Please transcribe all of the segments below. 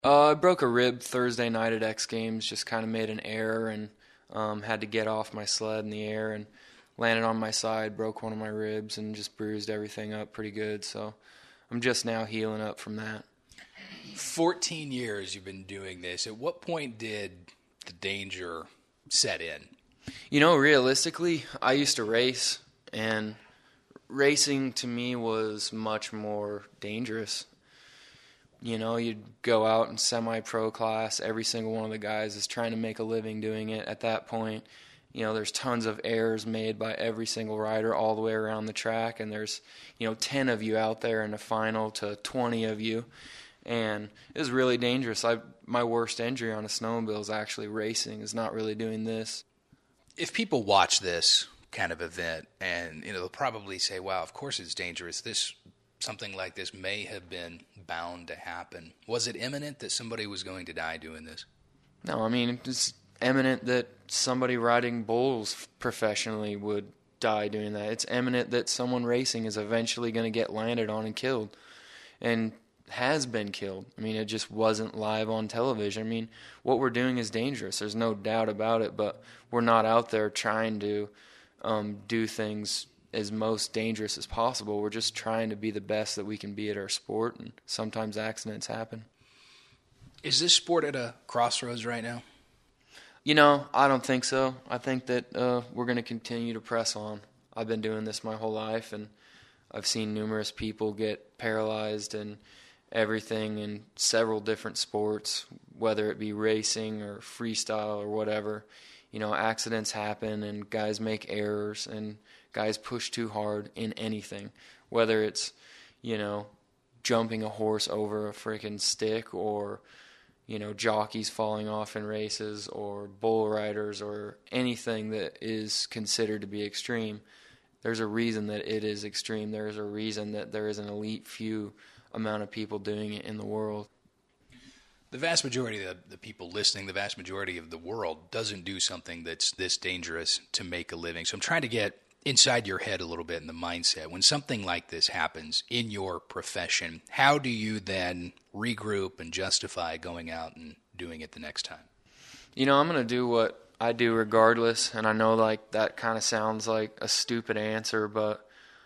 I broke a rib Thursday night at X Games. Just kind of made an error and had to get off my sled in the air and landed on my side. Broke one of my ribs and just bruised everything up pretty good. So I'm just now healing up from that. 14 years you've been doing this. At what point did the danger set in? Realistically, I used to race, and racing to me was much more dangerous. You'd go out in semi-pro class. Every single one of the guys is trying to make a living doing it at that point. There's tons of errors made by every single rider all the way around the track, and there's, 10 of you out there in the final to 20 of you. And it was really dangerous. My worst injury on a snowmobile is actually racing, is not really doing this. If people watch this kind of event and they'll probably say, wow, of course it's dangerous. Something like this may have been bound to happen. Was it imminent that somebody was going to die doing this? No, it's imminent that somebody riding bulls professionally would die doing that. It's imminent that someone racing is eventually going to get landed on and killed, and has been killed. It just wasn't live on television. What we're doing is dangerous. There's no doubt about it, but we're not out there trying to do things as most dangerous as possible. We're just trying to be the best that we can be at our sport, and sometimes accidents happen. Is this sport at a crossroads right now? I don't think so. I think that we're going to continue to press on. I've been doing this my whole life, and I've seen numerous people get paralyzed and everything in several different sports, whether it be racing or freestyle or whatever. Accidents happen, and guys make errors, and guys push too hard in anything, whether it's, jumping a horse over a freaking stick, or, jockeys falling off in races, or bull riders, or anything that is considered to be extreme. There's a reason that it is extreme. There's a reason that there is an elite few amount of people doing it in the world. The vast majority of the people listening, the vast majority of the world doesn't do something that's this dangerous to make a living. So I'm trying to get inside your head a little bit in the mindset. When something like this happens in your profession, how do you then regroup and justify going out and doing it the next time? I'm going to do what I do regardless, and I know that kind of sounds like a stupid answer, but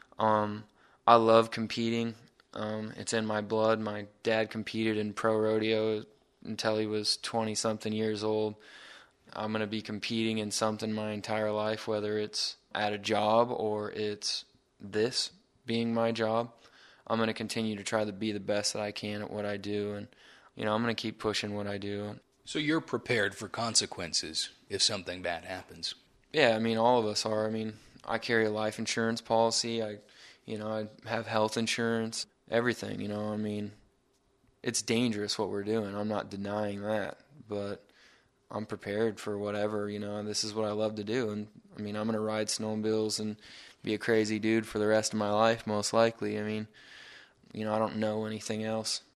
I love competing. It's in my blood. My dad competed in pro rodeo until he was 20-something years old. I'm going to be competing in something my entire life, whether it's at a job or it's this being my job. I'm going to continue to try to be the best that I can at what I do, and I'm going to keep pushing what I do. So you're prepared for consequences if something bad happens? Yeah, all of us are. I carry a life insurance policy. I have health insurance. Everything, it's dangerous what we're doing. I'm not denying that, but I'm prepared for whatever, this is what I love to do. And I'm going to ride snowmobiles and be a crazy dude for the rest of my life, most likely. I don't know anything else.